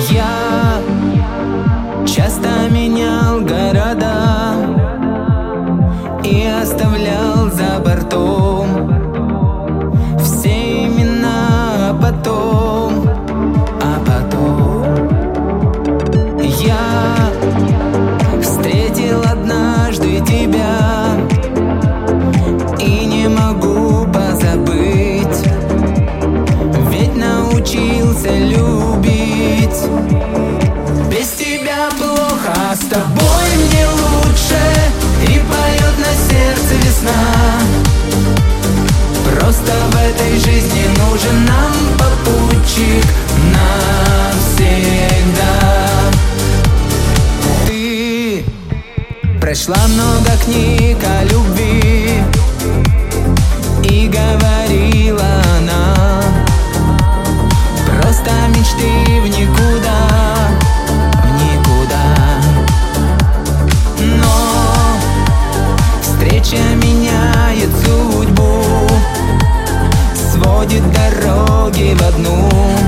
Я часто менял города и оставлял за бортом все имена, а потом я встретил однажды тебя и не могу позабыть, ведь научился любить. Без тебя плохо, а с тобой мне лучше, и поет на сердце весна. Просто в этой жизни нужен нам попутчик навсегда. Ты прошла много книг о любви, и говорила она просто мечты в никуда. Но встреча меняет судьбу, сводит дороги в одну.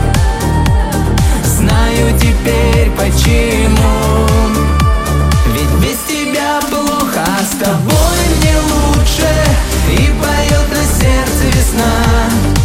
Знаю теперь почему, ведь без тебя плохо, а с тобой мне лучше, и поет на сердце весна.